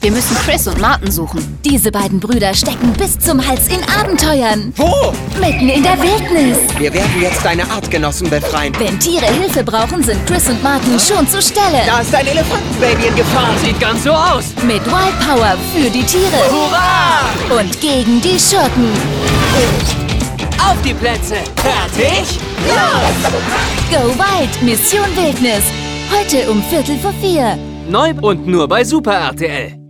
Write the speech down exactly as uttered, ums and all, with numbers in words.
Wir müssen Chris und Martin suchen. Diese beiden Brüder stecken bis zum Hals in Abenteuern. Wo? Mitten in der Wildnis. Wir werden jetzt deine Artgenossen befreien. Wenn Tiere Hilfe brauchen, sind Chris und Martin schon zur Stelle. Da ist ein Elefantenbaby in Gefahr. Sieht ganz so aus. Mit Wild Power für die Tiere. Hurra! Und gegen die Schurken. Auf die Plätze. Fertig? Los! Go Wild, Mission Wildnis. Heute um Viertel vor vier. Neu und nur bei Super R T L.